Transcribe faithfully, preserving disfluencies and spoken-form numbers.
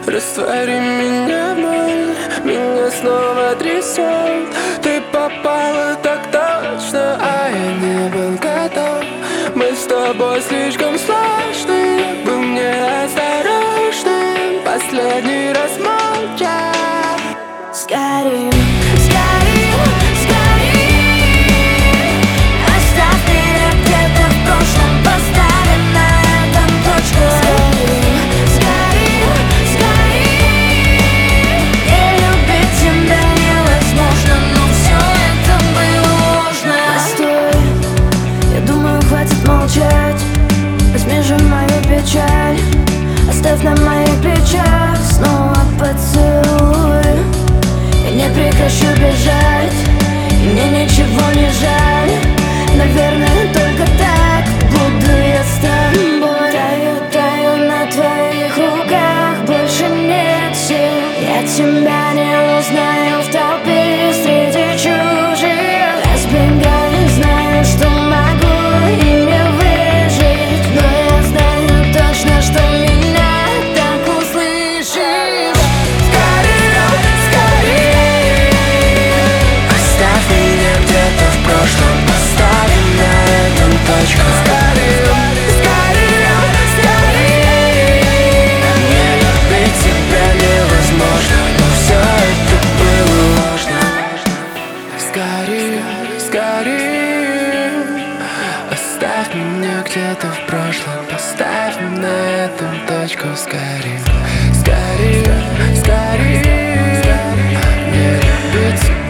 Раствори меня в ноль, меня снова трясет. Ты попала так точно, а я не был готов. Мы с тобой слишком сложны, был неосторожным. Последний раз молча. Сгорим, сгорим, сгорим. Оставь меня где-то в прошлом, поставим на этом точку. Сгорим, сгорим, сгорим. Не любить тебя невозможно, но все это было ложно. Постой, я думаю, хватит молчать. Возьми же мою печаль, оставь на моих плечах снова поцелуй. Я не прекращу бежать, и мне ничего не жаль. Наверное, только так буду я с тобой. Таю, таю на твоих руках, больше нет сил. Я тебя не узнаю в толпе среди чужих. Разбегаю, знаю, что могу и не выжить, но я знаю точно, что меня так услышишь. Поставим на этом точку. Сгорим, сгорим, сгорим. Не любить тебя невозможно, но все это было ложно. Сгорим, сгорим. Оставь меня где-то в прошлом, поставим на этом точку. Сгорим, сгорим, сгорим. Не любить тебя